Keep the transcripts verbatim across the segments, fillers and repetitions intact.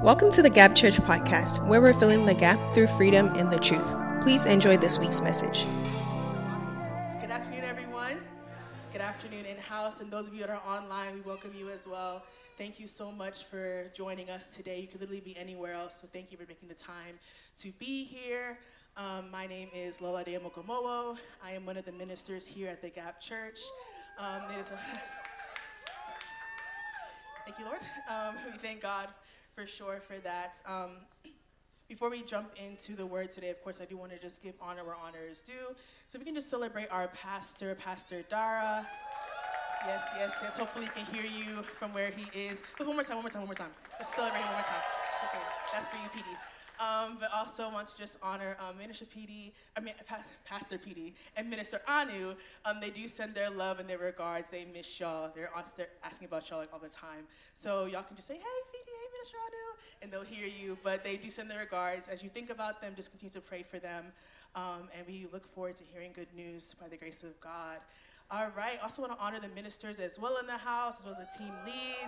Welcome to the Gap Church podcast, where we're filling the gap through freedom and the truth. Please enjoy this week's message. Good afternoon, everyone. Good afternoon in-house, and those of you that are online, we welcome you as well. Thank you so much for joining us today. You could literally be anywhere else, so thank you for making the time to be here. Um, my name is Lola De Mokomowo. I am one of the ministers here at the Gap Church. Um, it is a Thank you, Lord. Um, we thank God for sure for that. Um, before we jump into the word today, of course, I do want to just give honor where honor is due. So if we can just celebrate our pastor, Pastor Dara. Yes, yes, yes. Hopefully he can hear you from where he is. Look, one more time, one more time, one more time. Let's celebrate him one more time. Okay, that's for you, P D. Um, but also want to just honor um, Minister P D, I mean, pa- Pastor P D and Minister Anu. Um, they do send their love and their regards. They miss y'all. They're, on, they're asking about y'all like all the time. So y'all can just say, hey, P D, hey, Minister Anu, and they'll hear you. But they do send their regards. As you think about them, just continue to pray for them. Um, and we look forward to hearing good news by the grace of God. All right. Also want to honor the ministers as well in the house, as well as the team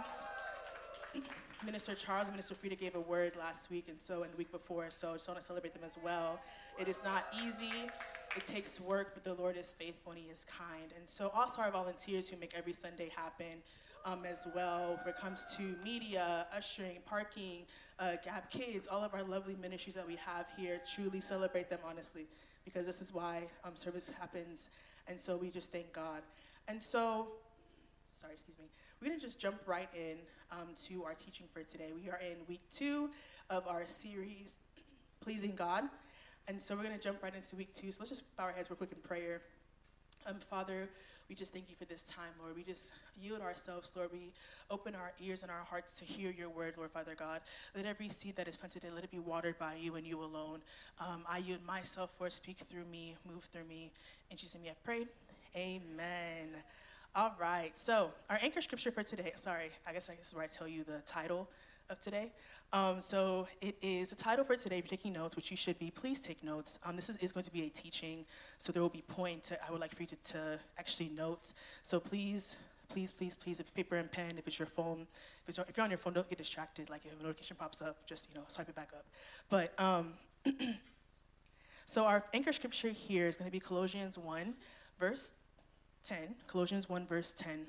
leads. Minister Charles and Minister Frida gave a word last week, and so and the week before, so I just want to celebrate them as well. It is not easy. It takes work, but the Lord is faithful and he is kind. And so also our volunteers who make every Sunday happen um, as well. When it comes to media, ushering, parking, uh, Gap Kids, all of our lovely ministries that we have here, truly celebrate them honestly, because this is why um, service happens. And so we just thank God. And so, sorry, excuse me. We're going to just jump right in um, to our teaching for today. We are in week two of our series, Pleasing God. And so we're going to jump right into week two. So let's just bow our heads real quick in prayer. Um, Father, we just thank you for this time, Lord. We just yield ourselves, Lord. We open our ears and our hearts to hear your word, Lord, Father God. Let every seed that is planted, let it be watered by you and you alone. Um, I yield myself, Lord. Speak through me, move through me. In Jesus' name we have prayed. Amen. All right, so our anchor scripture for today, sorry, I guess I guess where I tell you the title of today. Um, so it is, the title for today, if you're taking notes, which you should be, please take notes. Um, this is, is going to be a teaching, so there will be points that I would like for you to, to actually note. So please, please, please, please, if paper and pen, if it's your phone, if, it's, if you're on your phone, don't get distracted. Like if a notification pops up, just, you know, swipe it back up. But, um, so our anchor scripture here is going to be Colossians one, verse ten, Colossians one, verse ten.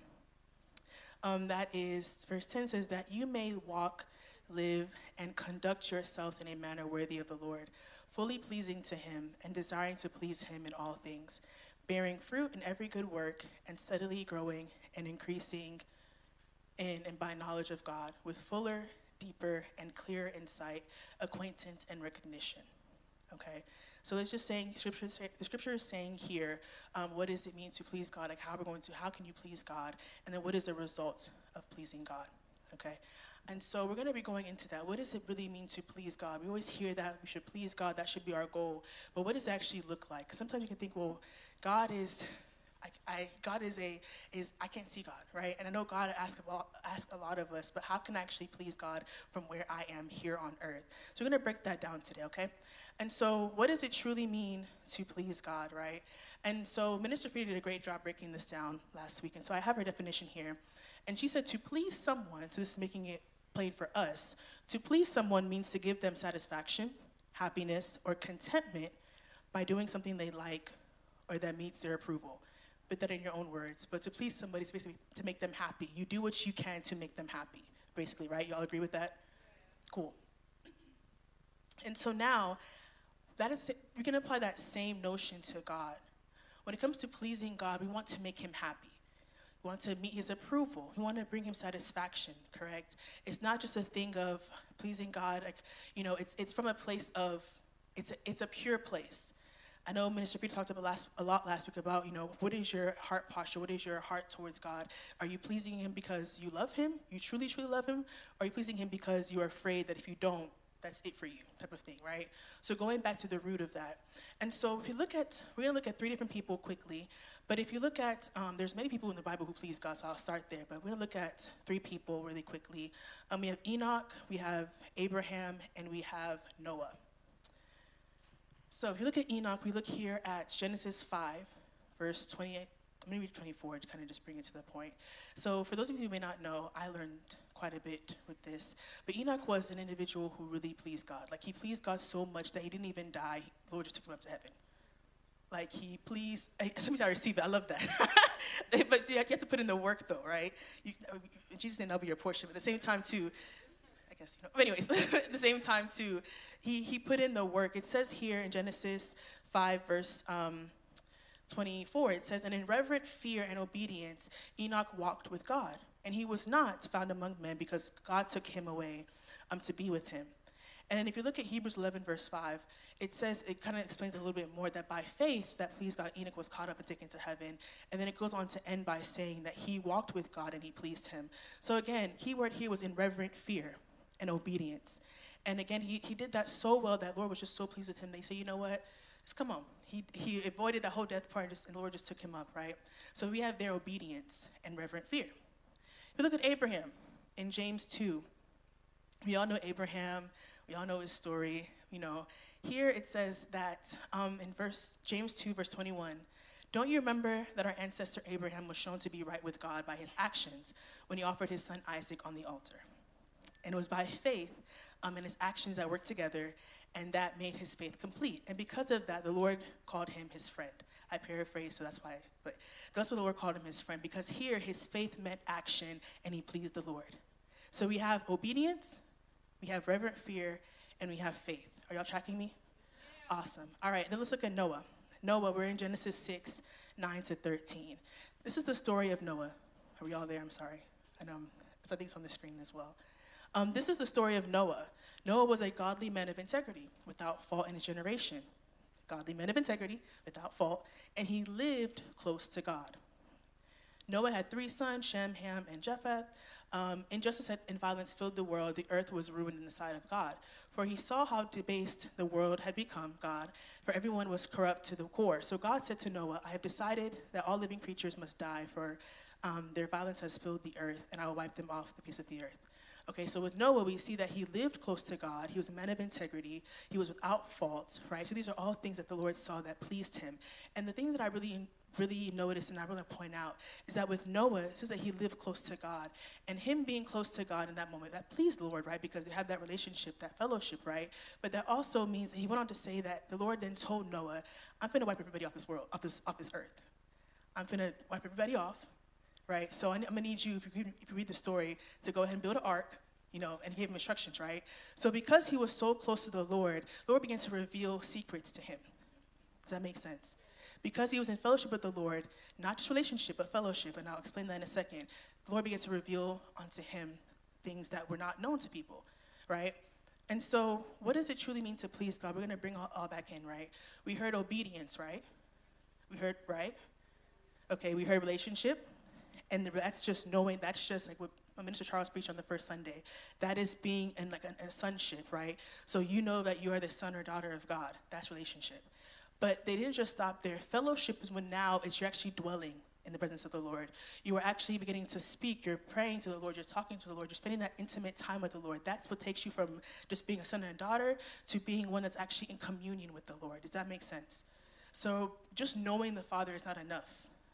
Um, that is, verse ten says that you may walk, live, and conduct yourselves in a manner worthy of the Lord, fully pleasing to him and desiring to please him in all things, bearing fruit in every good work and steadily growing and increasing in and by knowledge of God, with fuller, deeper, and clearer insight, acquaintance, and recognition. Okay? So it's just saying, scripture, the scripture is saying here, um, what does it mean to please God? Like how we're going to, how can you please God? And then what is the result of pleasing God? Okay? And so we're going to be going into that. What does it really mean to please God? We always hear that we should please God. That should be our goal. But what does it actually look like? Sometimes you can think, well, God is, I, I God is a, is I can't see God, right? And I know God asks a, lot, asks a lot of us, but how can I actually please God from where I am here on earth? So we're going to break that down today, okay? And so what does it truly mean to please God, right? And so Minister Frida did a great job breaking this down last week. And so I have her definition here. And she said to please someone, so this is making it plain for us, to please someone means to give them satisfaction, happiness, or contentment by doing something they like or that meets their approval. Put that in your own words. But to please somebody is basically to make them happy. You do what you can to make them happy, basically, right? Y'all agree with that? Cool. And so now, that is, we can apply that same notion to God. When it comes to pleasing God, we want to make him happy. We want to meet his approval. We want to bring him satisfaction, correct? It's not just a thing of pleasing God. Like, you know, it's it's from a place of, it's a, it's a pure place. I know Minister Frida talked about last, a lot last week about, you know, what is your heart posture? What is your heart towards God? Are you pleasing him because you love him? You truly, truly love him? Or are you pleasing him because you are afraid that if you don't, that's it for you, type of thing, right? So going back to the root of that. And so if you look at, we're going to look at three different people quickly. But if you look at, um, there's many people in the Bible who please God, so I'll start there. But we're going to look at three people really quickly. Um, we have Enoch, we have Abraham, and we have Noah. So if you look at Enoch, we look here at Genesis five, verse twenty-eight. I'm going to read twenty-four to kind of just bring it to the point. So for those of you who may not know, I learned quite a bit with this. But Enoch was an individual who really pleased God. Like, he pleased God so much that he didn't even die. The Lord just took him up to heaven. Like, he pleased, sometimes I receive it, I love that. But you have to put in the work, though, right? You, Jesus didn't, that'll be your portion. But at the same time, too, I guess, you know. But anyways, at the same time, too, he, he put in the work. It says here in Genesis five, verse um, twenty-four, it says, "And in reverent fear and obedience, Enoch walked with God. And he was not found among men because God took him away um, to be with him." And then if you look at Hebrews eleven, verse five, it says, it kind of explains a little bit more that by faith that pleased God, Enoch was caught up and taken to heaven. And then it goes on to end by saying that he walked with God and he pleased him. So again, key word here was in reverent fear and obedience. And again, he, he did that so well that Lord was just so pleased with him. They say, you know what? Just come on. He he avoided that whole death part and, just, and the Lord just took him up, right? So we have their obedience and reverent fear. If you look at Abraham in James two, we all know Abraham. We all know his story. You know, here it says that um, in verse James two, verse twenty-one, "Don't you remember that our ancestor Abraham was shown to be right with God by his actions when he offered his son Isaac on the altar? And it was by faith um, and his actions that worked together, and that made his faith complete. And because of that, the Lord called him his friend." I paraphrase, so that's why. But that's what the Lord called him his friend, because here his faith met action, and he pleased the Lord. So we have obedience, we have reverent fear, and we have faith. Are y'all tracking me? Yeah. Awesome. All right, then let's look at Noah. Noah, we're in Genesis six, nine to thirteen. This is the story of Noah. Are we all there? I'm sorry. I know, I think it's on the screen as well. Um, this is the story of Noah. Noah was a godly man of integrity, without fault in his generation. Godly man of integrity, without fault, and he lived close to God. Noah had three sons, Shem, Ham, and Japheth. Um, injustice and violence filled the world. The earth was ruined in the sight of God. For he saw how debased the world had become, God, for everyone was corrupt to the core. So God said to Noah, "I have decided that all living creatures must die, for um, their violence has filled the earth, and I will wipe them off the face of the earth." Okay, so with Noah, we see that he lived close to God. He was a man of integrity. He was without fault, right? So these are all things that the Lord saw that pleased him. And the thing that I really, really noticed and I really point out is that with Noah, it says that he lived close to God. And him being close to God in that moment, that pleased the Lord, right? Because they have that relationship, that fellowship, right? But that also means that he went on to say that the Lord then told Noah, "I'm going to wipe everybody off this world, off this, off this earth. I'm going to wipe everybody off." Right? So I'm going to need you, if you, if you read the story, to go ahead and build an ark, you know, and he gave him instructions, right? So because he was so close to the Lord, the Lord began to reveal secrets to him. Does that make sense? Because he was in fellowship with the Lord, not just relationship, but fellowship, and I'll explain that in a second, the Lord began to reveal unto him things that were not known to people, right? And so what does it truly mean to please God? We're going to bring all, all back in, right? We heard obedience, right? We heard, right? Okay, we heard relationship. And that's just knowing, that's just like what Minister Charles preached on the first Sunday. That is being in like a, a sonship, right? So you know that you are the son or daughter of God. That's relationship. But they didn't just stop there. Fellowship is when now is you're actually dwelling in the presence of the Lord. You are actually beginning to speak. You're praying to the Lord. You're talking to the Lord. You're spending that intimate time with the Lord. That's what takes you from just being a son and daughter to being one that's actually in communion with the Lord. Does that make sense? So just knowing the Father is not enough.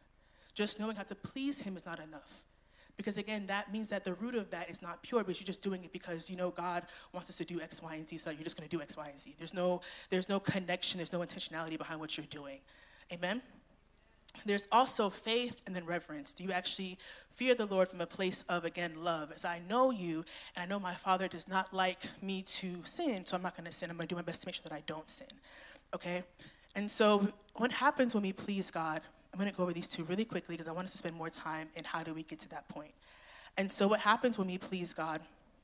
Just knowing how to please him is not enough. Because again, that means that the root of that is not pure, but you're just doing it because you know God wants us to do X, Y, and Z, so you're just going to do X, Y, and Z. There's no, there's no connection, there's no intentionality behind what you're doing. Amen? There's also faith and then reverence. Do you actually fear the Lord from a place of, again, love? As I know you, and I know my Father does not like me to sin, so I'm not going to sin. I'm going to do my best to make sure that I don't sin. Okay? And so what happens when we please God? I'm going to go over these two really quickly because I want us to spend more time in how do we get to that point. And so what happens when we please God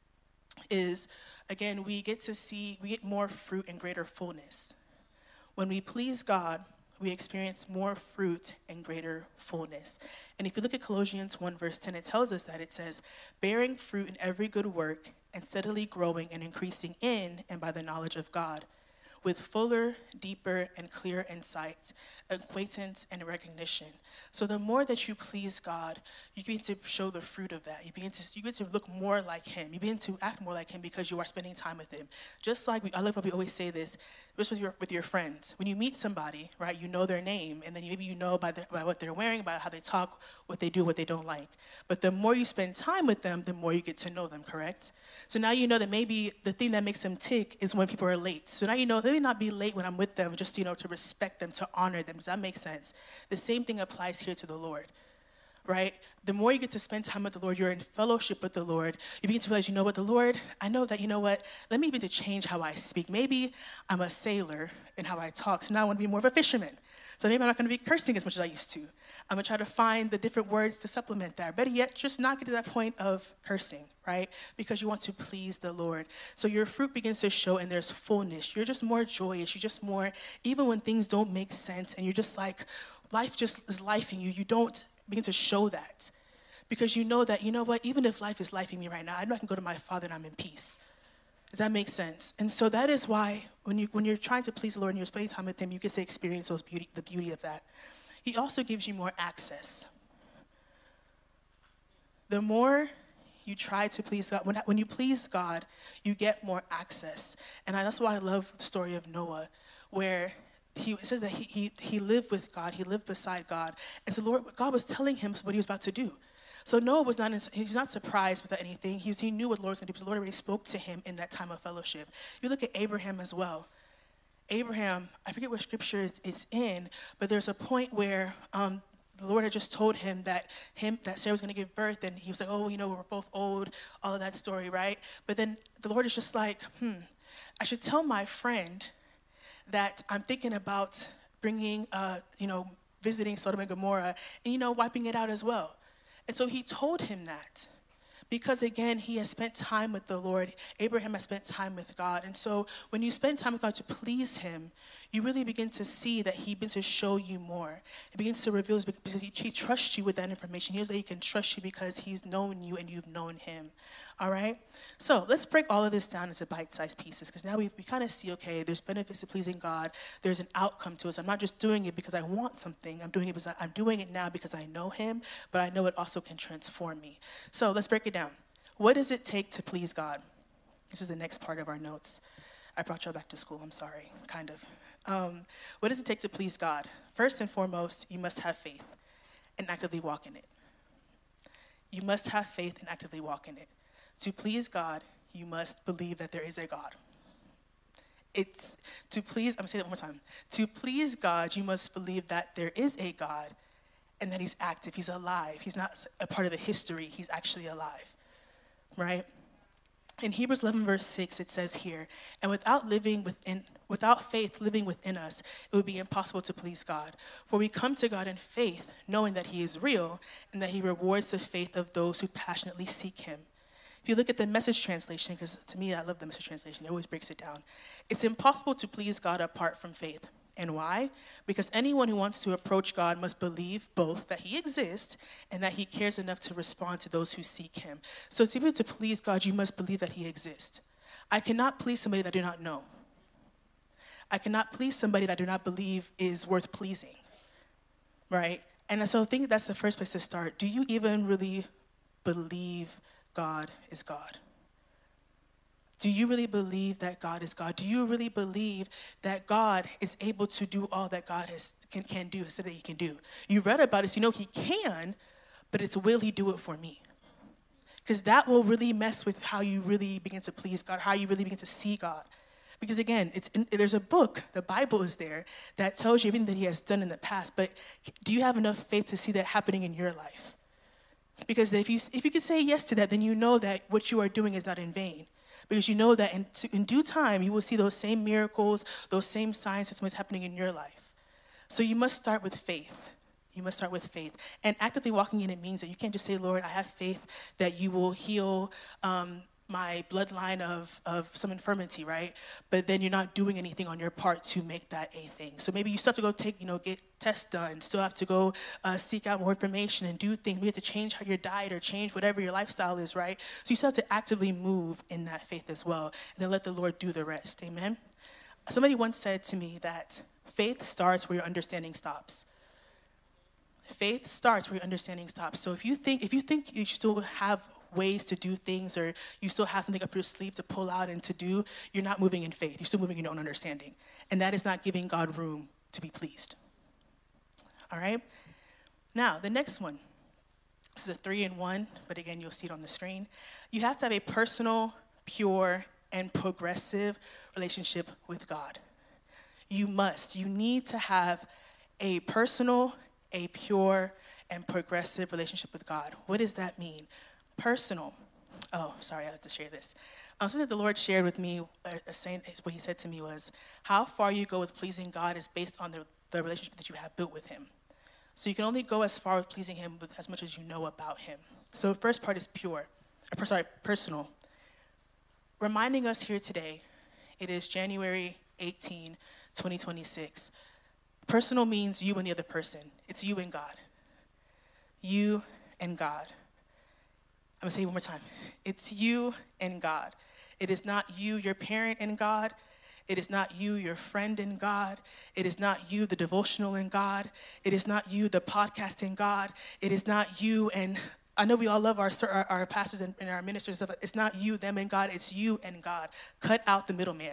is, again, we get to see, we get more fruit and greater fullness. When we please God, we experience more fruit and greater fullness. And if you look at Colossians one, verse ten, it tells us that it says, bearing fruit in every good work and steadily growing and increasing in and by the knowledge of God. with fuller, deeper, and clearer insight, acquaintance, and recognition. So the more that you please God, you begin to show the fruit of that. You begin to you begin to look more like him. You begin to act more like him because you are spending time with him. Just like we, I love how we always say this, just with your with your friends. When you meet somebody, right, you know their name, and then maybe you know by, the, by what they're wearing, by how they talk, what they do, what they don't like. But the more you spend time with them, the more you get to know them, correct? So now you know that maybe the thing that makes them tick is when people are late. So now you know they may not be late when I'm with them, just, you know, to respect them, to honor them. Does that make sense? The same thing applies here to the Lord, right? The more you get to spend time with the Lord, you're in fellowship with the Lord, you begin to realize, you know what, the Lord, I know that, you know what, let me begin to change how I speak. Maybe I'm a sailor in how I talk, so now I want to be more of a fisherman. So maybe I'm not going to be cursing as much as I used to. I'm going to try to find the different words to supplement that. Better yet, just not get to that point of cursing, right? Because you want to please the Lord. So your fruit begins to show and there's fullness. You're just more joyous. You're just more, even when things don't make sense and you're just like, life just is life in you, you don't begin to show that. Because you know that, you know what, even if life is life in me right now, I know I can go to my Father and I'm in peace. Does that make sense? And so that is why when, you, when you're trying to please the Lord and you're spending time with him, you get to experience those beauty, the beauty of that. He also gives you more access. The more you try to please God, when, when you please God, you get more access. And I, that's why I love the story of Noah, where he it says that he, he, he lived with God, he lived beside God. And so Lord, God was telling him what he was about to do. So Noah was not, he was not surprised with anything. He, was, he knew what the Lord was going to do because the Lord already spoke to him in that time of fellowship. You look at Abraham as well. Abraham, I forget what scripture it's, it's in, but there's a point where um, the Lord had just told him that him that Sarah was going to give birth, and he was like, oh, you know, we're both old, all of that story, right? But then the Lord is just like, hmm, I should tell my friend that I'm thinking about bringing, uh, you know, visiting Sodom and Gomorrah and, you know, wiping it out as well. And so he told him that. Because, again, he has spent time with the Lord. Abraham has spent time with God. And so when you spend time with God to please him, you really begin to see that he begins to show you more. He begins to reveal because he, he trusts you with that information. He knows that he can trust you because he's known you and you've known him. All right? So let's break all of this down into bite-sized pieces because now we, we kind of see, okay, there's benefits to pleasing God. There's an outcome to it. So I'm not just doing it because I want something. I'm doing it because I, I'm doing it now because I know him, but I know it also can transform me. So let's break it down. What does it take to please God? This is the next part of our notes. I brought y'all back to school. I'm sorry, kind of. Um, what does it take to please God? First and foremost, you must have faith and actively walk in it. You must have faith and actively walk in it. To please God, you must believe that there is a God. It's to please, I'm going to say that one more time. To please God, you must believe that there is a God and that he's active, he's alive. He's not a part of the history, he's actually alive, right? In Hebrews eleven, verse six, it says here, and without living within, without faith living within us, it would be impossible to please God. For we come to God in faith, knowing that he is real and that he rewards the faith of those who passionately seek him. If you look at the Message translation, because to me, I love the Message translation, it always breaks it down. It's impossible to please God apart from faith. And why? Because anyone who wants to approach God must believe both that he exists and that he cares enough to respond to those who seek him. So to be able to please God, you must believe that he exists. I cannot please somebody that I do not know. I cannot please somebody that I do not believe is worth pleasing, right? And so I think that's the first place to start. Do you even really believe God is God? Do you really believe that God is God? Do you really believe that God is able to do all that God has, can, can do, said that he can do? You read about it, so you know he can, but it's will he do it for me? Because that will really mess with how you really begin to please God, how you really begin to see God. Because again, it's in, there's a book, the Bible is there, that tells you everything that he has done in the past, but do you have enough faith to see that happening in your life? Because if you if you can say yes to that, then you know that what you are doing is not in vain. Because you know that in, in due time, you will see those same miracles, those same signs that's what's happening in your life. So you must start with faith. You must start with faith. And actively walking in it means that you can't just say, Lord, I have faith that you will heal um, my bloodline of, of some infirmity, right? But then you're not doing anything on your part to make that a thing. So maybe you still have to go take, you know, get tests done, still have to go uh, seek out more information and do things. We have to change how your diet or change whatever your lifestyle is, right? So you still have to actively move in that faith as well, and then let the Lord do the rest, amen? Somebody once said to me that faith starts where your understanding stops. Faith starts where your understanding stops. So if you think if you think you still have ways to do things, or you still have something up your sleeve to pull out and to do, you're not moving in faith. You're still moving in your own understanding. And that is not giving God room to be pleased. All right? Now, the next one. This is a three in one, but again, you'll see it on the screen. You have to have a personal, pure, and progressive relationship with God. You must. You need to have a personal, a pure, and progressive relationship with God. What does that mean? Personal. Oh, sorry, I have to share this. Um, something that the Lord shared with me, uh, a saying, what he said to me was, how far you go with pleasing God is based on the, the relationship that you have built with him. So you can only go as far with pleasing him with as much as you know about him. So the first part is pure, or, sorry, personal. Reminding us here today, it is January eighteenth, twenty twenty-six. Personal means you and the other person. It's you and God. You and God. I'm going to say it one more time. It's you and God. It is not you, your parent, and God. It is not you, your friend in God. It is not you, the devotional in God. It is not you, the podcast in God. It is not you, and I know we all love our our, our pastors and, and our ministers. Stuff. It's not you, them, and God. It's you and God. Cut out the middleman.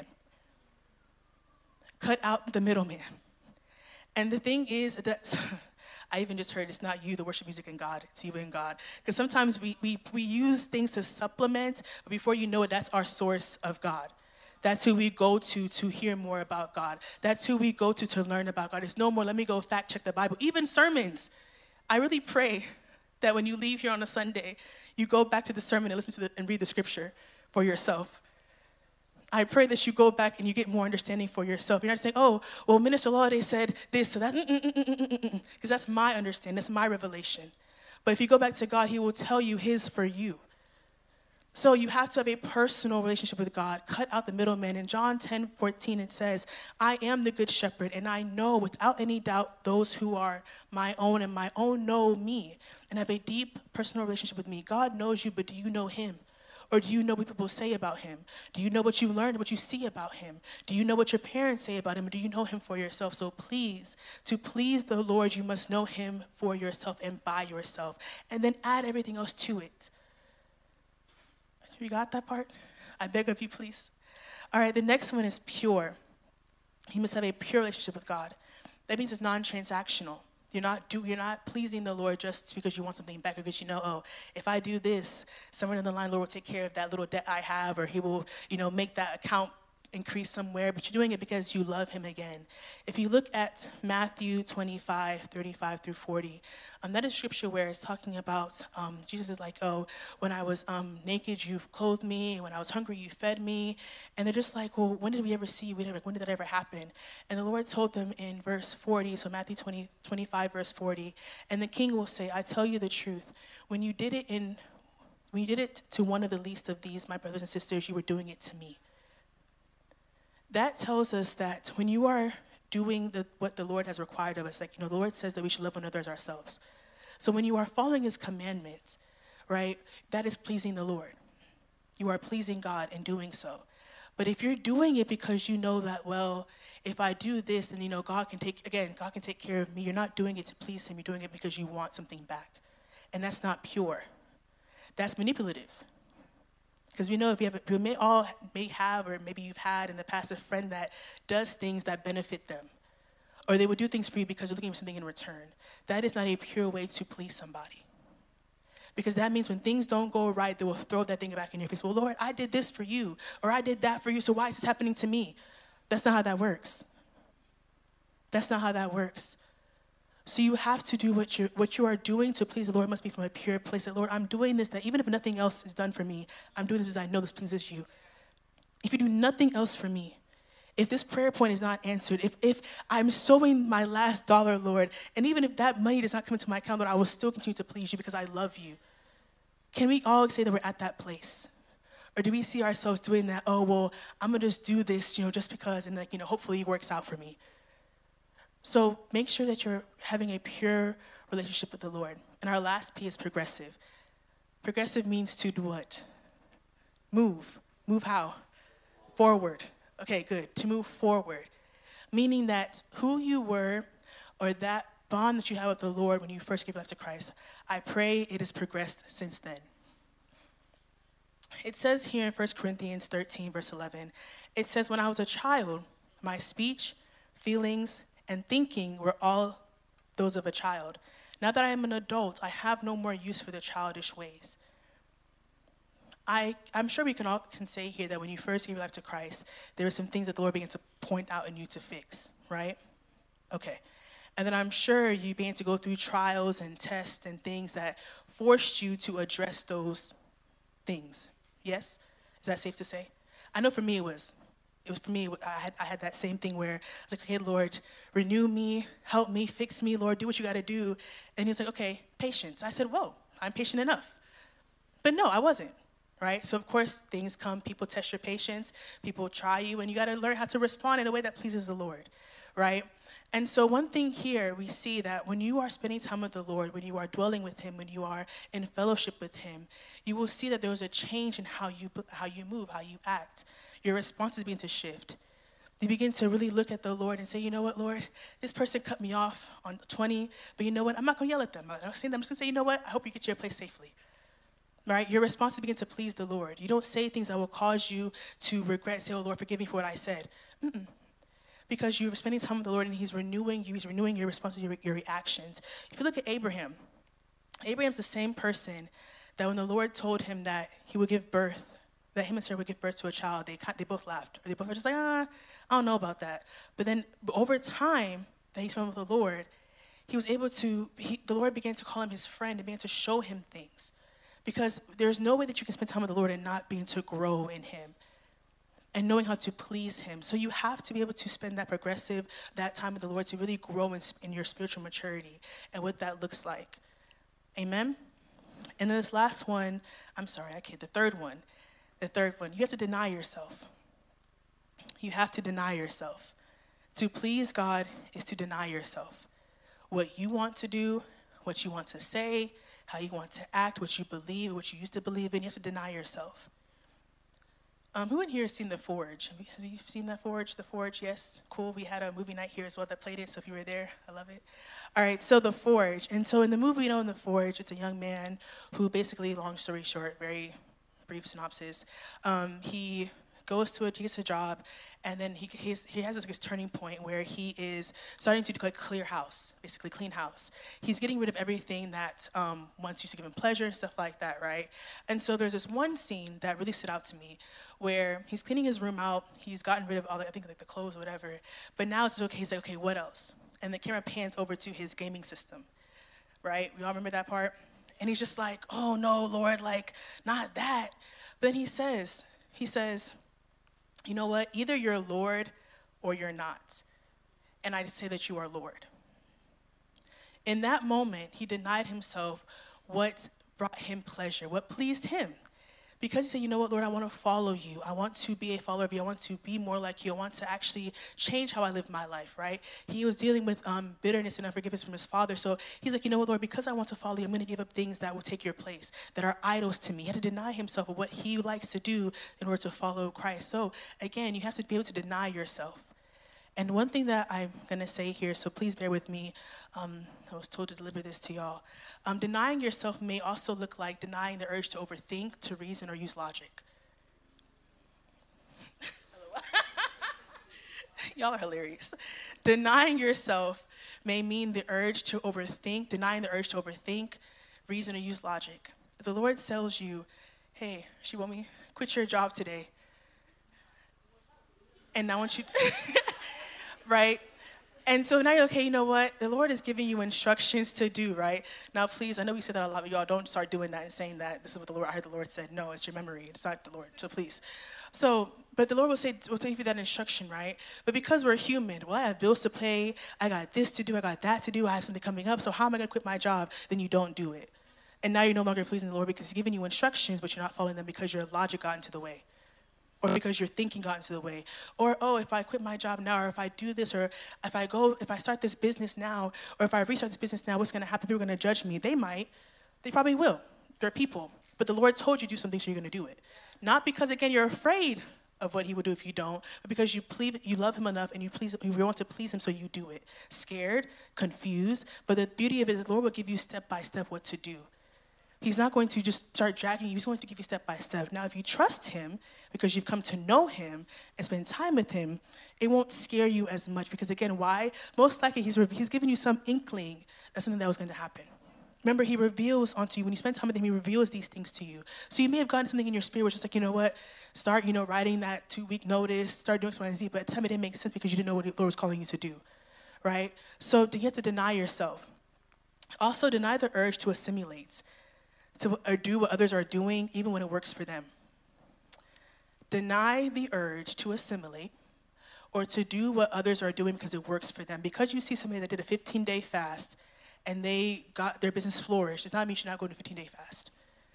Cut out the middleman. And the thing is that I even just heard it's not you, the worship music, and God. It's you and God. Because sometimes we, we, we use things to supplement, but before you know it, that's our source of God. That's who we go to to hear more about God. That's who we go to to learn about God. It's no more, let me go fact check the Bible. Even sermons. I really pray that when you leave here on a Sunday, you go back to the sermon and listen to the, and read the scripture for yourself. I pray that you go back and you get more understanding for yourself. You're not saying, oh, well, Minister Lawley said this, so that, because that's my understanding, that's my revelation. But if you go back to God, he will tell you his for you. So you have to have a personal relationship with God. Cut out the middleman. In John ten fourteen, it says, I am the good shepherd, and I know without any doubt those who are my own, and my own know me and have a deep personal relationship with me. God knows you, but do you know him? Or do you know what people say about him? Do you know what you learned, what you see about him? Do you know what your parents say about him? Or do you know him for yourself? So please, to please the Lord, you must know him for yourself and by yourself. And then add everything else to it. You got that part? I beg of you, please. All right, the next one is pure. You must have a pure relationship with God. That means it's non-transactional. You're not do, you're not pleasing the Lord just because you want something back, or because you know, oh, if I do this, somewhere down the line, the Lord will take care of that little debt I have, or he will, you know, make that account increase somewhere, but you're doing it because you love him again. If you look at Matthew twenty-five, thirty-five through forty, um, that is scripture where it's talking about, um, Jesus is like, oh, when I was um, naked, you clothed me. When I was hungry, you fed me. And they're just like, well, when did we ever see you? When did that ever happen? And the Lord told them in verse forty, so Matthew twenty, twenty-five, verse forty, and the king will say, I tell you the truth. When you did it in, when you did it to one of the least of these, my brothers and sisters, you were doing it to me. That tells us that when you are doing the, what the Lord has required of us, like, you know, the Lord says that we should love one another as ourselves. So when you are following his commandments, right, that is pleasing the Lord. You are pleasing God in doing so. But if you're doing it because you know that, well, if I do this, then, you know, God can take, again, God can take care of me. You're not doing it to please him. You're doing it because you want something back. And that's not pure. That's manipulative. Because we know if you have, we may all may have, or maybe you've had in the past, a friend that does things that benefit them, or they would do things for you because they're looking for something in return. That is not a pure way to please somebody, because that means when things don't go right, they will throw that thing back in your face. Well, Lord, I did this for you, or I did that for you, so why is this happening to me? That's not how that works. That's not how that works. So you have to do what you what you are doing to please the Lord must be from a pure place. That, Lord, I'm doing this, that even if nothing else is done for me, I'm doing this because I know this pleases you. If you do nothing else for me, if this prayer point is not answered, if if I'm sowing my last dollar, Lord, and even if that money does not come into my account, Lord, I will still continue to please you because I love you. Can we all say that we're at that place? Or do we see ourselves doing that, oh, well, I'm going to just do this, you know, just because, and like, you know, hopefully it works out for me. So make sure that you're having a pure relationship with the Lord. And our last P is progressive. Progressive means to do what? Move. Move how? Forward. Okay, good. To move forward. Meaning that who you were or that bond that you have with the Lord when you first gave life to Christ, I pray it has progressed since then. It says here in First Corinthians thirteen, verse eleven, it says, when I was a child, my speech, feelings, and thinking were all those of a child. Now that I am an adult, I have no more use for the childish ways. I, I'm sure we can all can say here that when you first gave your life to Christ, there were some things that the Lord began to point out in you to fix, right? Okay. And then I'm sure you began to go through trials and tests and things that forced you to address those things. Yes? Is that safe to say? I know for me it was. It was for me, I had, I had that same thing where I was like, okay, Lord, renew me, help me, fix me, Lord, do what you got to do. And he's like, okay, patience. I said, whoa, I'm patient enough. But no, I wasn't, right? So, of course, things come, people test your patience, people try you, and you got to learn how to respond in a way that pleases the Lord, right? And so one thing here, we see that when you are spending time with the Lord, when you are dwelling with him, when you are in fellowship with him, you will see that there is a change in how you how you move, how you act. Your responses begin to shift. You begin to really look at the Lord and say, you know what, Lord, this person cut me off on twenty, but you know what, I'm not going to yell at them. I'm not saying that. I'm just going to say, you know what, I hope you get to your place safely. Right? Your responses begin to please the Lord. You don't say things that will cause you to regret and say, oh, Lord, forgive me for what I said. Mm-mm. Because you're spending time with the Lord and he's renewing you. He's renewing your responses, your, your reactions. If you look at Abraham, Abraham's the same person that when the Lord told him that he would give birth, that him and Sarah would give birth to a child, they they both laughed. Or they both were just like, ah, I don't know about that. But then over time that he spent with the Lord, he was able to, he, the Lord began to call him his friend and began to show him things. Because there's no way that you can spend time with the Lord and not begin to grow in him and knowing how to please him. So you have to be able to spend that progressive, that time with the Lord to really grow in, in your spiritual maturity and what that looks like. Amen? And then this last one, I'm sorry, I can't, the third one. The third one, you have to deny yourself. You have to deny yourself. To please God is to deny yourself. What you want to do, what you want to say, how you want to act, what you believe, what you used to believe in, you have to deny yourself. Um, who in here has seen The Forge? Have you, have you seen that Forge? The Forge, yes? Cool. We had a movie night here as well that played it, so if you were there, I love it. All right, so The Forge. And so in the movie, you know, in The Forge, it's a young man who basically, long story short, very brief synopsis, um, he goes to a, he gets a job, and then he he's, he has this, this turning point where he is starting to like clear house, basically clean house. He's getting rid of everything that um, once used to give him pleasure and stuff like that, right? And so there's this one scene that really stood out to me where he's cleaning his room out, he's gotten rid of all the, I think like the clothes or whatever, but now it's okay, he's like, okay, what else? And the camera pans over to his gaming system, right? We all remember that part? And he's just like, oh no, Lord, like, not that. But then he says, he says, you know what? Either you're Lord or you're not. And I say that you are Lord. In that moment, he denied himself what brought him pleasure, what pleased him. Because he said, you know what, Lord, I want to follow you. I want to be a follower of you. I want to be more like you. I want to actually change how I live my life, right? He was dealing with um, bitterness and unforgiveness from his father. So he's like, you know what, Lord, because I want to follow you, I'm going to give up things that will take your place, that are idols to me. He had to deny himself of what he likes to do in order to follow Christ. So again, you have to be able to deny yourself. And one thing that I'm going to say here, so please bear with me. Um, I was told to deliver this to y'all. Um, denying yourself may also look like denying the urge to overthink, to reason, or use logic. Y'all are hilarious. Denying yourself may mean the urge to overthink, denying the urge to overthink, reason, or use logic. If the Lord tells you, hey, she want me, quit your job today. And I want you... right? And so now you're okay, you know what? The Lord is giving you instructions to do, right? Now, please, I know we said that a lot, but y'all don't start doing that and saying that. This is what the Lord, I heard the Lord said. No, it's your memory. It's not the Lord. So please. So, but the Lord will say, will give you that instruction, right? But because we're human, well, I have bills to pay. I got this to do. I got that to do. I have something coming up. So how am I going to quit my job? Then you don't do it. And now you're no longer pleasing the Lord because he's giving you instructions, but you're not following them because your logic got into the way. Or because your thinking got into the way. Or, oh, if I quit my job now, or if I do this, or if I go, if I start this business now, or if I restart this business now, what's going to happen? People are going to judge me. They might. They probably will. They're people. But the Lord told you to do something, so you're going to do it. Not because, again, you're afraid of what he will do if you don't, but because you please, you love him enough and you please, you want to please him, so you do it. Scared, confused, but the beauty of it is the Lord will give you step by step what to do. He's not going to just start dragging you. He's going to give you step by step. Now, if you trust him because you've come to know him and spend time with him, it won't scare you as much because, again, why? Most likely he's, he's giving you some inkling that something that was going to happen. Remember, he reveals onto you. When you spend time with him, he reveals these things to you. So you may have gotten something in your spirit which is like, you know what, start, you know, writing that two-week notice, start doing X, Y, and Z, but at the time it didn't make sense because you didn't know what the Lord was calling you to do, right? So you have to deny yourself. Also, deny the urge to assimilate, to or do what others are doing, even when it works for them. Deny the urge to assimilate or to do what others are doing because it works for them. Because you see somebody that did a fifteen-day fast and they got their business flourished, does not mean you should not go to a fifteen-day fast.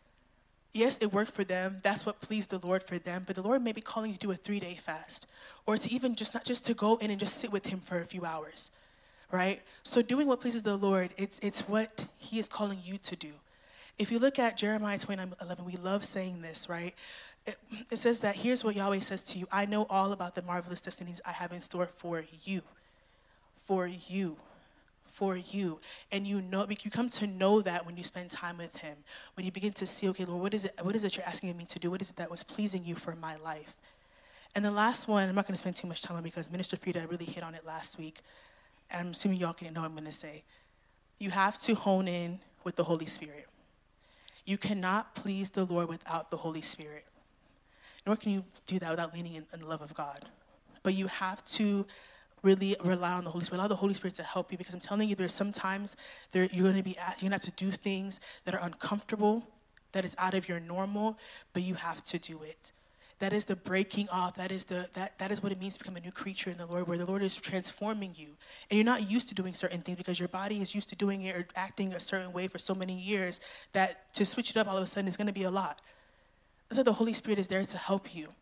Yes, it worked for them. That's what pleased the Lord for them. But the Lord may be calling you to do a three-day fast, or to even just not just to go in and just sit with him for a few hours, right? So doing what pleases the Lord, it's it's what he is calling you to do. If you look at Jeremiah twenty-nine eleven, we love saying this, right? It, it says that here's what Yahweh says to you. I know all about the marvelous destinies I have in store for you, for you. for you. And you know, you come to know that when you spend time with him, when you begin to see, okay, Lord, what is it, what is it you're asking me to do? What is it that was pleasing you for my life? And the last one, I'm not going to spend too much time on because Minister Frida really hit on it last week. And I'm assuming y'all can know what I'm going to say. You have to hone in with the Holy Spirit. You cannot please the Lord without the Holy Spirit. Nor can you do that without leaning in, in the love of God. But you have to really rely on the Holy Spirit. Allow the Holy Spirit to help you, because I'm telling you, there's sometimes there, you're going to be you're going to have to do things that are uncomfortable, that is out of your normal, but you have to do it. That is the breaking off. That is the that that is what it means to become a new creature in the Lord, where the Lord is transforming you, and you're not used to doing certain things because your body is used to doing it or acting a certain way for so many years that to switch it up all of a sudden is going to be a lot. So the Holy Spirit is there to help you.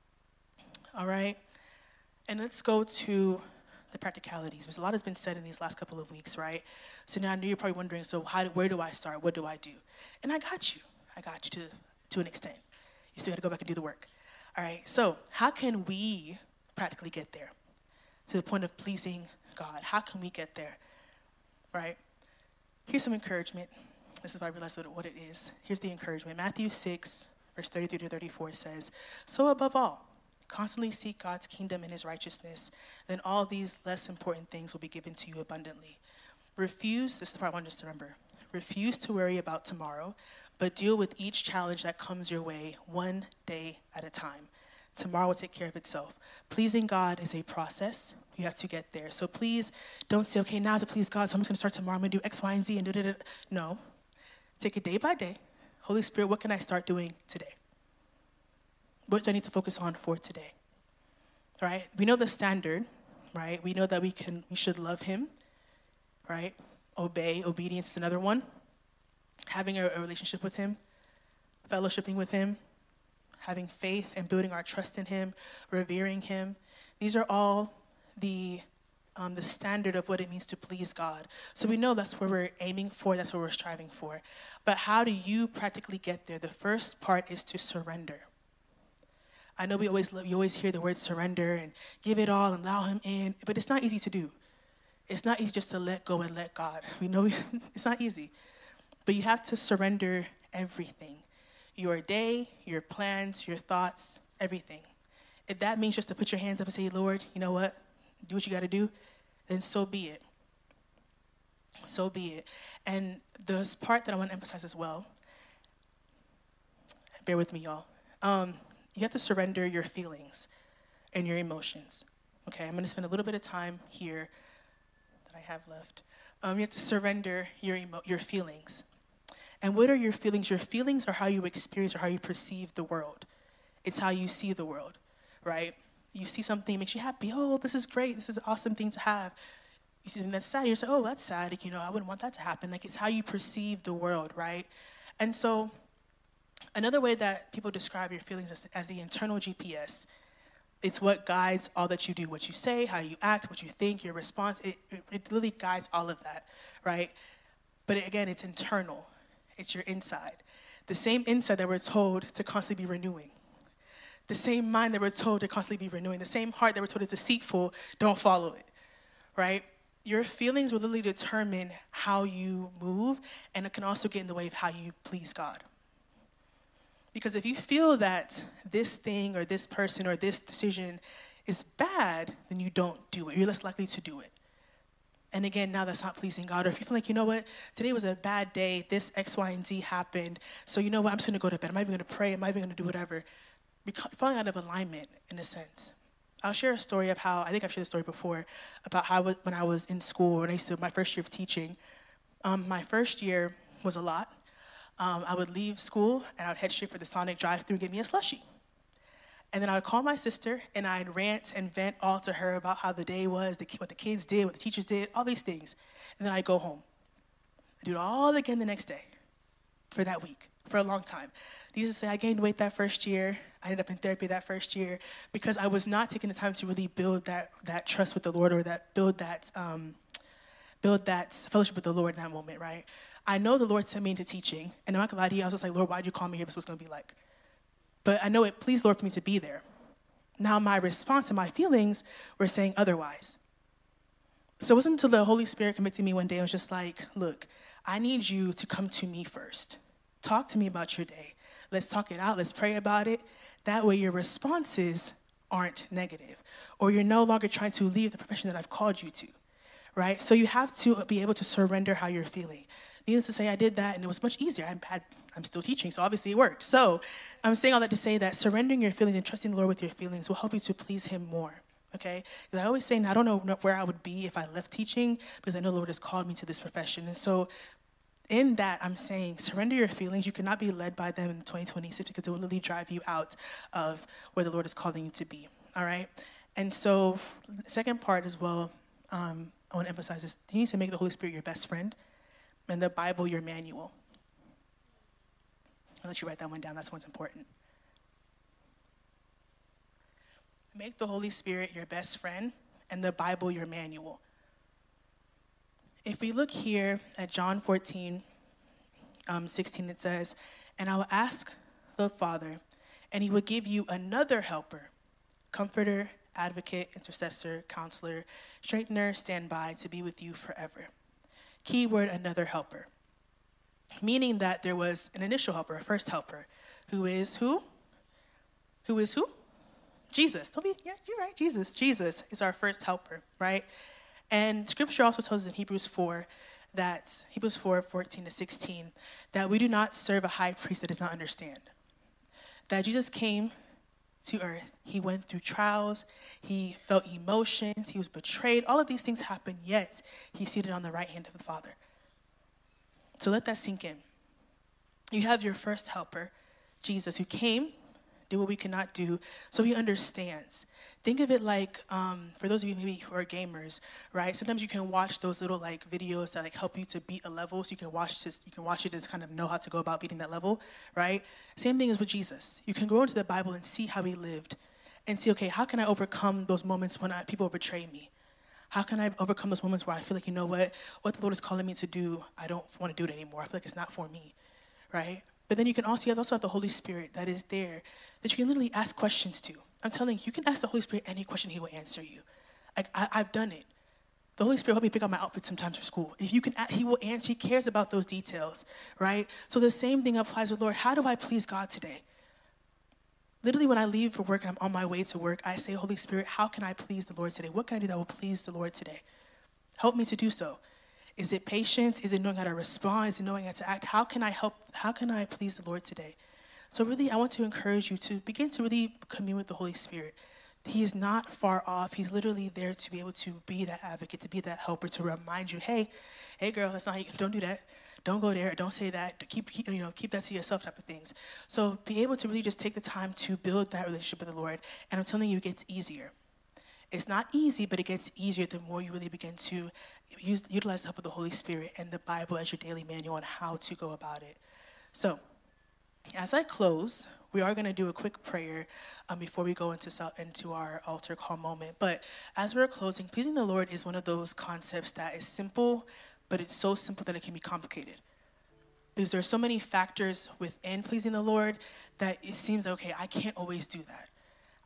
All right, and let's go to the practicalities, because a lot has been said in these last couple of weeks, right? So now I know you're probably wondering, so how? Do, where do I start? What do I do? And I got you. I got you to, to an extent. You still got to go back and do the work. All right, so how can we practically get there to the point of pleasing God? How can we get there, right? Here's some encouragement. This is why I realized what, what it is. Here's the encouragement. Matthew six, verse thirty-three to thirty-four says, so above all, constantly seek God's kingdom and his righteousness, then all these less important things will be given to you abundantly. Refuse, this is the part I want us to remember, refuse to worry about tomorrow, but deal with each challenge that comes your way one day at a time. Tomorrow will take care of itself. Pleasing God is a process. You have to get there. So please don't say, okay, now to please God, so I'm just going to start tomorrow. I'm going to do X, Y, and Z and da da da. No. Take it day by day. Holy Spirit, what can I start doing today? What do I need to focus on for today? All right? We know the standard, right? We know that we can, we should love him, right? Obey. Obedience is another one. Having a, a relationship with him, fellowshipping with him, having faith and building our trust in him, revering him. These are all the um, the standard of what it means to please God. So we know that's where we're aiming for, that's what we're striving for. But how do you practically get there? The first part is to surrender. I know we always you always hear the word surrender and give it all and allow him in, but it's not easy to do. It's not easy just to let go and let God. We know it's not easy. But you have to surrender everything. Your day, your plans, your thoughts, everything. If that means just to put your hands up and say, Lord, you know what? Do what you got to do, then so be it. So be it. And this part that I want to emphasize as well, bear with me, y'all. Um, you have to surrender your feelings and your emotions. Okay, I'm going to spend a little bit of time here that I have left. Um, you have to surrender your emo- your feelings. And what are your feelings? Your feelings are how you experience or how you perceive the world. It's how you see the world, right? You see something that makes you happy. Oh, this is great. This is an awesome thing to have. You see something that's sad. You say, oh, that's sad. Like, you know, I wouldn't want that to happen. Like, it's how you perceive the world, right? And so another way that people describe your feelings is as the internal G P S. It's what guides all that you do, what you say, how you act, what you think, your response. It, it, it literally guides all of that, right? But it, again, it's internal. It's your inside. The same inside that we're told to constantly be renewing. The same mind that we're told to constantly be renewing, the same heart that we're told is deceitful, don't follow it, right? Your feelings will literally determine how you move, and it can also get in the way of how you please God. Because if you feel that this thing or this person or this decision is bad, then you don't do it. You're less likely to do it. And again, now that's not pleasing God. Or if you feel like, you know what, today was a bad day, this X, Y, and Z happened, so you know what, I'm just going to go to bed. I'm not even going to pray. I'm not even going to do whatever. You're falling out of alignment, in a sense. I'll share a story of how, I think I've shared the story before, about how I was, when I was in school, when I used to, my first year of teaching, um, my first year was a lot. Um, I would leave school, and I would head straight for the Sonic drive-thru and get me a slushie. And then I would call my sister, and I'd rant and vent all to her about how the day was, the, what the kids did, what the teachers did, all these things. And then I'd go home. I'd do it all again the next day for that week, for a long time. Needless to say, I gained weight that first year. I ended up in therapy that first year because I was not taking the time to really build that that trust with the Lord, or that build that um, build that fellowship with the Lord in that moment, right? I know the Lord sent me into teaching, and I'm not gonna lie to you, I was just like, Lord, why'd you call me here? This is what it's gonna be like. But I know it pleased Lord for me to be there. Now my response and my feelings were saying otherwise. So it wasn't until the Holy Spirit convicted me one day, I was just like, look, I need you to come to me first. Talk to me about your day. Let's talk it out. Let's pray about it. That way your responses aren't negative, or you're no longer trying to leave the profession that I've called you to, right? So you have to be able to surrender how you're feeling. Needless to say, I did that, and it was much easier. I had, I'm still teaching, so obviously it worked. So I'm saying all that to say that surrendering your feelings and trusting the Lord with your feelings will help you to please him more, okay? Because I always say, and I don't know where I would be if I left teaching, because I know the Lord has called me to this profession. And so in that, I'm saying, surrender your feelings. You cannot be led by them in twenty twenty-six, because it will literally drive you out of where the Lord is calling you to be, all right? And so the second part as well, um, I want to emphasize this. You need to make the Holy Spirit your best friend, and the Bible your manual. I'll let you write that one down. That's what's important. Make the Holy Spirit your best friend, and the Bible your manual. If we look here at John fourteen, um, sixteen, it says, and I will ask the Father, and he will give you another helper, comforter, advocate, intercessor, counselor, strengthener, standby, to be with you forever. Keyword, another helper. Meaning that there was an initial helper, a first helper, who is who? Who is who? Jesus. Don't be, yeah, you're right, Jesus. Jesus is our first helper, right? And scripture also tells us in Hebrews four, that, Hebrews four, fourteen to sixteen, that we do not serve a high priest that does not understand. That Jesus came to earth, he went through trials, he felt emotions, he was betrayed, all of these things happened, yet he's seated on the right hand of the Father. So let that sink in. You have your first helper, Jesus, who came, did what we could not do, so he understands. Think of it like, um, for those of you maybe who are gamers, right? Sometimes you can watch those little like videos that like help you to beat a level, so you can watch this, you can watch it to kind of know how to go about beating that level, right? Same thing is with Jesus. You can go into the Bible and see how he lived, and see, okay, how can I overcome those moments when I, people betray me? How can I overcome those moments where I feel like, you know what, what the Lord is calling me to do, I don't want to do it anymore. I feel like it's not for me, right? But then you can also, you also have the Holy Spirit that is there, that you can literally ask questions to. I'm telling you, you can ask the Holy Spirit any question, he will answer you. Like, I, I've done it. The Holy Spirit helped me pick out my outfit sometimes for school. If you can, he will answer, he cares about those details, right? So the same thing applies with Lord. How do I please God today? Literally, when I leave for work and I'm on my way to work, I say, Holy Spirit, how can I please the Lord today? What can I do that will please the Lord today? Help me to do so. Is it patience? Is it knowing how to respond? Is it knowing how to act? How can I help? How can I please the Lord today? So really, I want to encourage you to begin to really commune with the Holy Spirit. He is not far off. He's literally there to be able to be that advocate, to be that helper, to remind you, hey, hey, girl, that's not how you, don't do that. Don't go there. Don't say that. Keep, keep, you know, keep that to yourself type of things. So be able to really just take the time to build that relationship with the Lord. And I'm telling you, it gets easier. It's not easy, but it gets easier the more you really begin to use, utilize the help of the Holy Spirit and the Bible as your daily manual on how to go about it. So as I close, we are going to do a quick prayer um, before we go into, into our altar call moment. But as we're closing, pleasing the Lord is one of those concepts that is simple, but it's so simple that it can be complicated. Because there are so many factors within pleasing the Lord that it seems, okay, I can't always do that.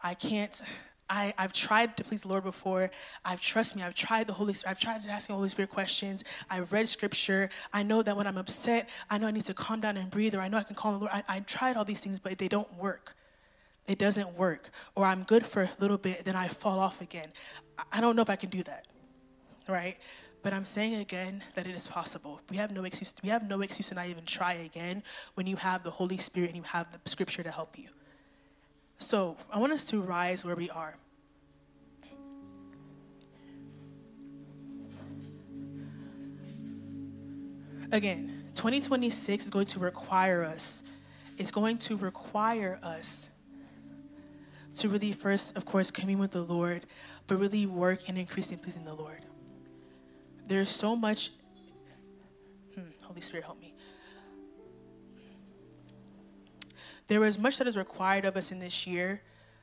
I can't, I, I've tried to please the Lord before. I've, trust me, I've tried the Holy Spirit. I've tried asking the Holy Spirit questions. I've read scripture. I know that when I'm upset, I know I need to calm down and breathe, or I know I can call the Lord. I, I tried all these things, but they don't work. It doesn't work. Or I'm good for a little bit, then I fall off again. I, I don't know if I can do that, right? But I'm saying again that it is possible. We have no excuse. We have no excuse to not even try again when you have the Holy Spirit and you have the scripture to help you. So I want us to rise where we are. Again, twenty twenty-six is going to require us, it's going to require us to really first, of course, commune with the Lord, but really work in increasing pleasing the Lord. There's so much, hmm, Holy Spirit, help me. There is much that is required of us in this year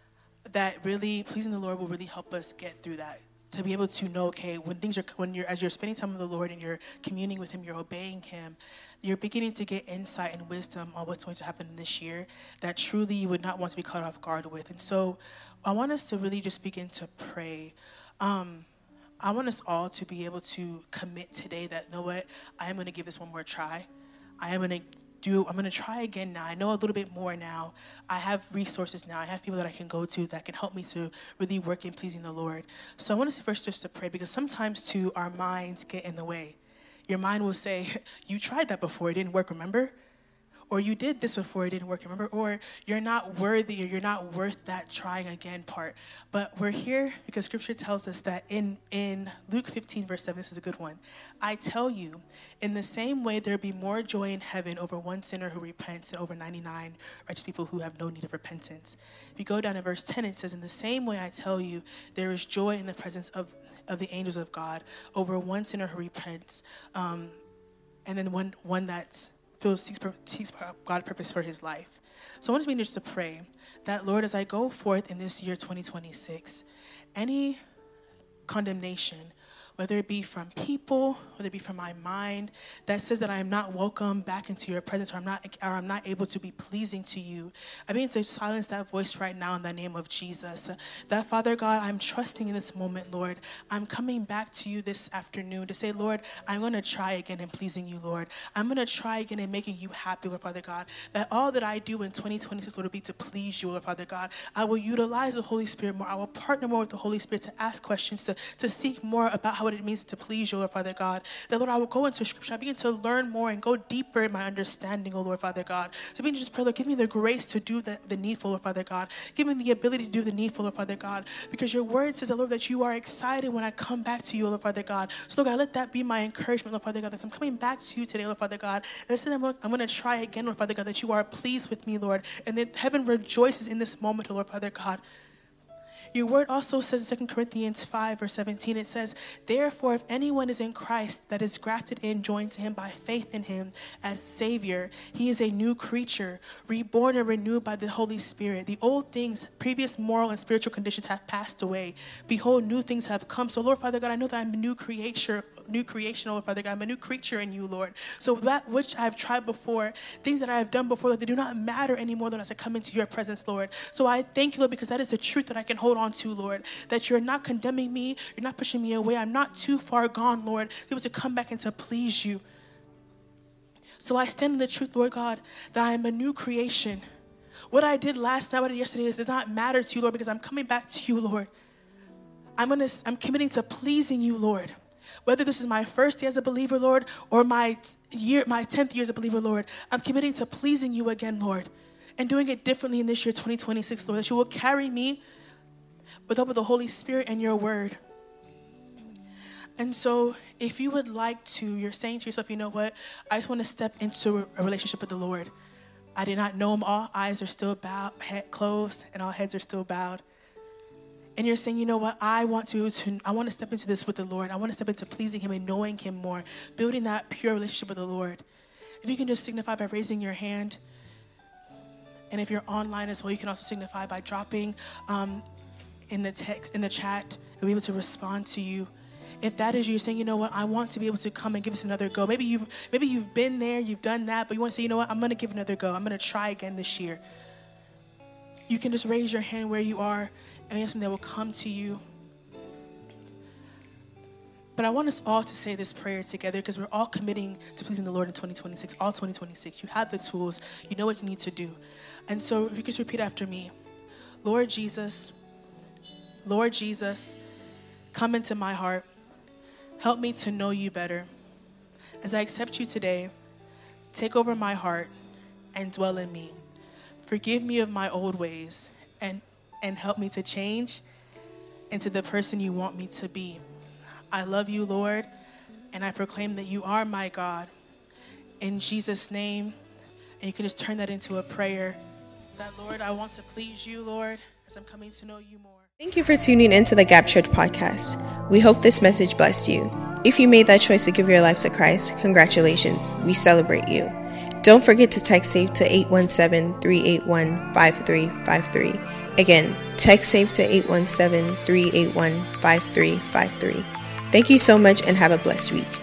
that really pleasing the Lord will really help us get through that. To be able to know, okay, when things are, when you're, as you're spending time with the Lord and you're communing with him, you're obeying him, you're beginning to get insight and wisdom on what's going to happen this year that truly you would not want to be caught off guard with. And so I want us to really just begin to pray. Um, I want us all to be able to commit today that, you know what, I am going to give this one more try. I am going to do, I'm going to try again now. I know a little bit more now. I have resources now. I have people that I can go to that can help me to really work in pleasing the Lord. So I want us to first just to pray, because sometimes too our minds get in the way. Your mind will say, you tried that before, it didn't work, remember? Or you did this before, it didn't work, remember? Or you're not worthy, or you're not worth that trying again part. But we're here because scripture tells us that in, in Luke fifteen, verse seven, this is a good one. I tell you, in the same way there be more joy in heaven over one sinner who repents and over ninety-nine righteous people who have no need of repentance. If you go down to verse ten, it says, in the same way I tell you, there is joy in the presence of, of the angels of God over one sinner who repents, um, and then one, one that's Feels, seeks, seeks God's purpose for his life. So I want to be just to pray that, Lord, as I go forth in this year twenty twenty-six, any condemnation, whether it be from people, whether it be from my mind, that says that I am not welcome back into your presence, or I'm not, or I'm not able to be pleasing to you, I begin to silence that voice right now in the name of Jesus. That, Father God, I'm trusting in this moment, Lord. I'm coming back to you this afternoon to say, Lord, I'm going to try again in pleasing you, Lord. I'm going to try again in making you happy, Lord, Father God. That all that I do in twenty twenty-six, Lord, will be to please you, Lord, Father God. I will utilize the Holy Spirit more. I will partner more with the Holy Spirit to ask questions, to, to seek more about how what it means to please you, Lord, Father God. That, Lord, I will go into scripture. I begin to learn more and go deeper in my understanding, oh Lord, Father God. So begin to just pray, Lord, give me the grace to do the, the needful, Lord, Father God. Give me the ability to do the needful, Lord, Father God. Because your word says, Lord, that you are excited when I come back to you, Lord, Father God. So, Lord God, let that be my encouragement, Lord, Father God, that I'm coming back to you today, Lord, Father God. And I said, I'm going I'm to try again, Lord, Father God, that you are pleased with me, Lord. And that heaven rejoices in this moment, Lord, Father God. Your word also says in Second Corinthians five, verse seventeen, it says, therefore, if anyone is in Christ, that is grafted in, joined to him by faith in him as Savior, he is a new creature, reborn and renewed by the Holy Spirit. The old things, previous moral and spiritual conditions have passed away. Behold, new things have come. So, Lord, Father God, I know that I'm a new creature, new creation, Lord, Father God. I'm a new creature in you, Lord. So that which I've tried before, things that I have done before, Lord, they do not matter anymore, Lord, as I come into your presence, Lord. So I thank you, Lord, because that is the truth that I can hold on to, Lord, that you're not condemning me, you're not pushing me away. I'm not too far gone, Lord, to be able to come back and to please you. So I stand in the truth, Lord God, that I am a new creation. What I did last night, what I did yesterday, does not matter to you, Lord, because I'm coming back to you, Lord. I'm gonna, I'm committing to pleasing you, Lord. Whether this is my first day as a believer, Lord, or my year, my tenth year as a believer, Lord, I'm committing to pleasing you again, Lord, and doing it differently in this year, twenty twenty-six, Lord, that you will carry me with up with the Holy Spirit and your word. And so if you would like to, you're saying to yourself, you know what, I just want to step into a relationship with the Lord. I did not know him. All eyes are still bowed, head closed, and all heads are still bowed. And you're saying, you know what, I want to, to, I want to step into this with the Lord. I want to step into pleasing him and knowing him more, building that pure relationship with the Lord. If you can just signify by raising your hand. And if you're online as well, you can also signify by dropping um, in the text, in the chat, and be able to respond to you. If that is you, you're saying, you know what, I want to be able to come and give this another go. Maybe you've, maybe you've been there, you've done that, but you want to say, you know what, I'm going to give another go. I'm going to try again this year. you can just raise your hand where you are, and something that will come to you. But I want us all to say this prayer together because we're all committing to pleasing the Lord in twenty twenty-six, all twenty twenty-six. You have the tools. You know what you need to do. And so if you could repeat after me. Lord Jesus, Lord Jesus, come into my heart. Help me to know you better. As I accept you today, take over my heart and dwell in me. Forgive me of my old ways and, and help me to change into the person you want me to be. I love you, Lord, and I proclaim that you are my God. In Jesus' name, and you can just turn that into a prayer. That, Lord, I want to please you, Lord, as I'm coming to know you more. Thank you for tuning into the Gap Church podcast. We hope this message blessed you. If you made that choice to give your life to Christ, congratulations. We celebrate you. Don't forget to text SAVE to eight one seven, three eight one, five three five three. Again, text SAVE to eight one seven, three eight one, five three five three. Thank you so much and have a blessed week.